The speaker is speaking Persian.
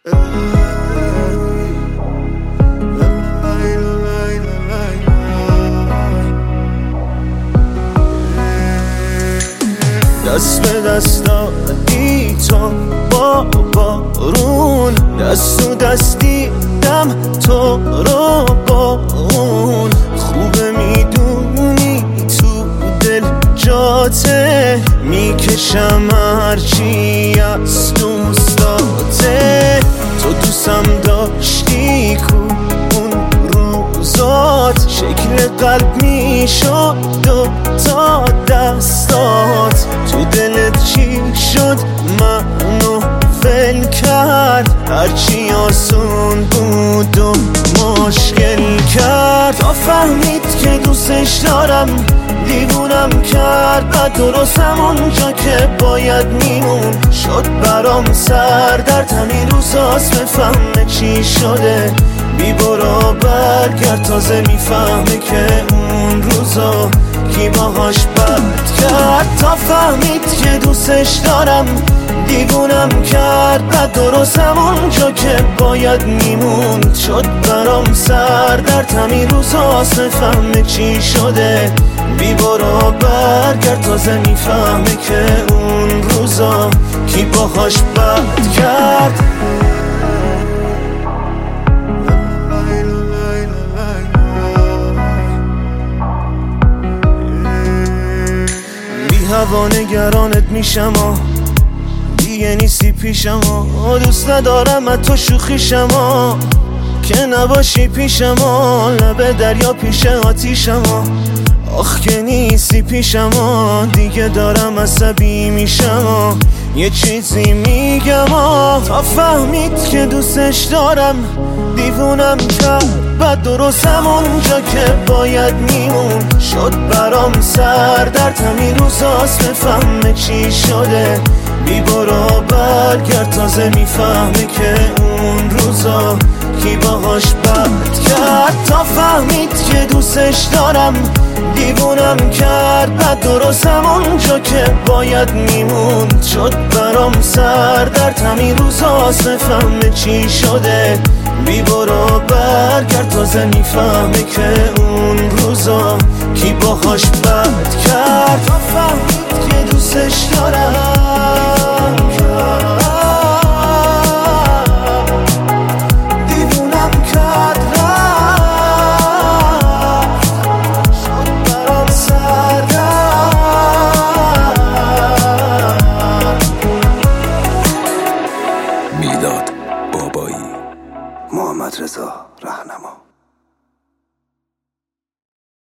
دست به دست دادی تو با بارون، دست و دستی دم تو رو با اون. خوبه میدونی تو دل جاته، میکشم هرچی از دوستاته. تو دوستم داشتی کو اون روزات، شکل قلب میشد دو تا دستات. تو دلت چی شد منو ول کرد، هرچی آسون بود و مشکل کرد. تا فهمید که دوستش دارم دیوونم کرد، بعد درست همونجا که باید میمون شد برام سردرد. همین روزاست بفهمه چی شده، بی برو برگرد. تازه میفهمه که اون روزا کی باهاش بد کرد. تا فهمید که دوستش دارم دیوونم کرد، بعد درست همونجا که باید میموند شد برام سردرد. همین روزاست بفهمه چی شده، بی برو برگرد. تازه میفهمه که اون روزا کی باهاش بد کرد. هوا نگرانت میشم دیگه نیستی پیشم دوست ندارم از تو شوخیشم که نباشی پیشم لب دریا پیش آتیشم آخ که نیستی پیشم دیگه دارم عصبی میشم یه چیزی میگم تا فهمید که دوستش دارم دیوونم کرد، بعد درست همونجا که باید میمون شد برام سردرد. همین روزاست بفهمه چی شده، بی برو برگرد. تازه میفهمه که اون روزا کی باهاش بد کرد. تا فهمید که دوستش دارم دیوونم کرد، بعد درست همونجا که باید میموند شد برام سردرد. همین روزاست بفهمه چی شده، بی برو برگرد. تازه میفهمه که اون روزا کی باهاش بد کرد. تا فهمید که دوستش دارم دیوونم کرد، شد برام سردرد. میلاد بابایی، محمد رضا رهنما.